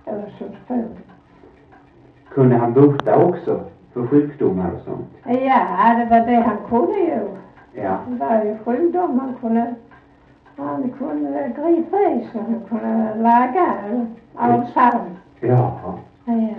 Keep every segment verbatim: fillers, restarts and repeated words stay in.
Öresundsbron. Kunde han bota också för sjukdomar och sånt? Ja, det var det han kunde ju. Ja. Det var ju sjukdom han kunde. Han kunde gripa i så han kunde laga allsam. Ja. Ja.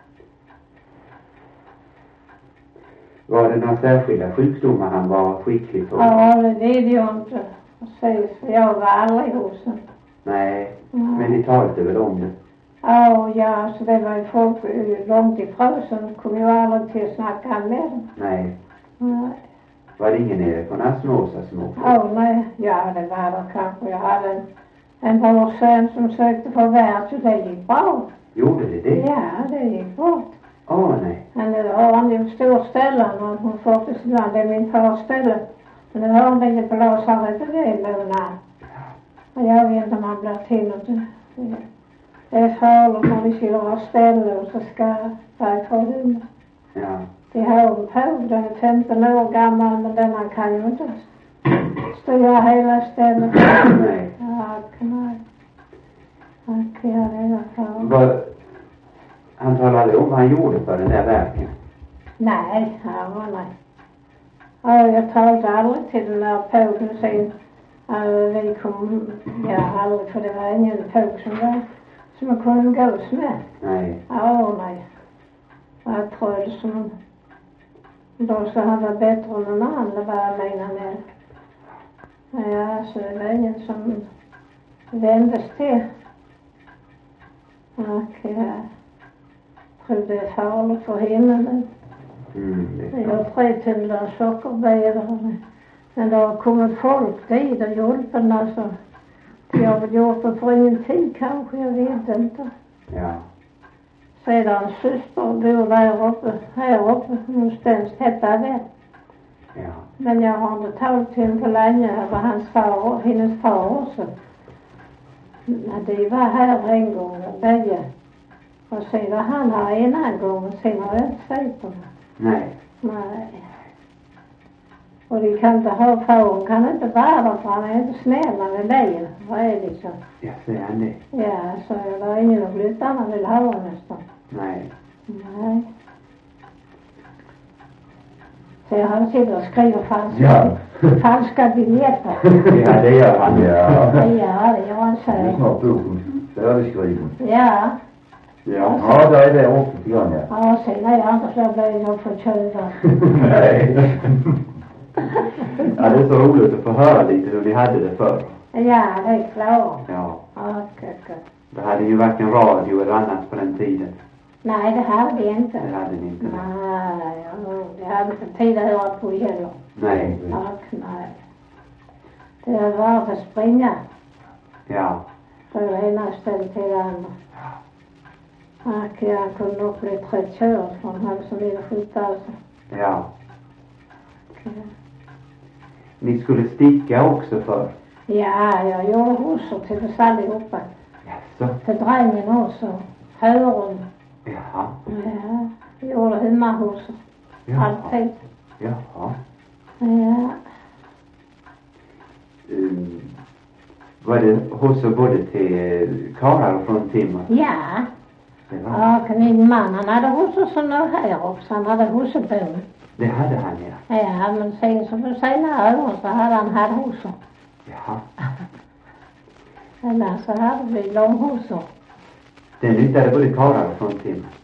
Var det några särskilda sjukdomar han var skicklig på? Ja, det vet jag inte. Precis, jag var aldrig hos honom. Nej, Mm. men ni talade väl om det? Ja, ja, så det var ju folk långt ifrån så kom ju aldrig till att snacka med dem. Nej. Nej. Var det ingen nere på Asmåsa som åkte? Ja, nej. Ja, det var det kanske. Jag hade en, en brorson som sökte för värld så det gick bra. Gjorde det det? Ja, det gick bra. Åh, oh, nej. Men nu har han ju en stor ställe och hon får till Sland, det är min fars ställe. Men nu har han ligger på lasarettet det är månad. Och jag vet inte om han blir till något. Det är farligt när vi skulle ha ställe och så ska jag få hund. Ja. De har en på, den är femton år gammal men den han kan ju inte styra hela stället. Nej. Ja, nej. Tack, ja, det är farligt. Var, han talade om vad han gjorde för den där verken? Nej, ja, nej. Ja, jag talade aldrig till den där pågen sen. Uh, vi kom, ja, aldrig, för det var ingen påg som var, som jag kunde gås med. Nej. Ja, nej. Jag tror som, då så han var bättre än någon annan, det var jag menar med. Ja, så det var ingen som vändes till. Och jag tror det är farligt för henne. Men Mm, det jag har tre tunnlar sockerbäddar. Men det har kommit folk dit och hjälpen alltså. Jag har väl gjort det för ingen tid kanske, jag vet inte. Ja. Sedan syster bor där uppe, här uppe, någonstans hette det. Ja. Men jag har inte talat till henne på länge, det var hans far, hennes far också. Men de var här en gång, bägge. Och sen var han här en annan gång och sen har jag inte sett dem. Nej. Nej. Och de kan inte ha far, kan inte vara där för han är inte snäll när det lejer. Vad är det liksom? Ja, säger han det? Ja, så det var ingen att flytta han vill ha nästan. Nej. Nej. Så han sitter och skriver falska, Ja. falska biljetter. Ja, det gör han. Ja. Ja, det gör han så. Det är snart boken färdigskriven. Ja. Ja, ja, det är det också lite grann, ja. Ja, sen är jag inte så böjd att få köra. Nej. Ja, det är så roligt att få höra lite hur vi hade det förr. Ja, det är klart. Ja. Okej, okej. Det hade ju varken radio eller annat på den tiden. Nej, det hade vi inte. Det hade ni inte. Nej, ja, det hade inte tid att höra på heller. Nej. Och nej. Det var att springa. Ja. Från det ena stället till det andra. Och jag kunde nog bli trött körd från han som ville skjuta alltså. Ja. Ni skulle sticka också för. Ja, jag gjorde hosor till oss allihopa. Jaså? Till drängen också. Hören. Jaha. Ja, jag gjorde hemmahosor. Jaha. Alltid. Jaha. Ja. Um, var det hos både till karlar och från Timmer? Ja. Det var. Ja, min man han hade hosor som nu här också. Han hade hosobon. Det hade han, ja. Ja, men sen så för senare år så hade han här hosor. Jaha. Eller så hade vi långhosor. Den nyttade både karlar och från Timmer.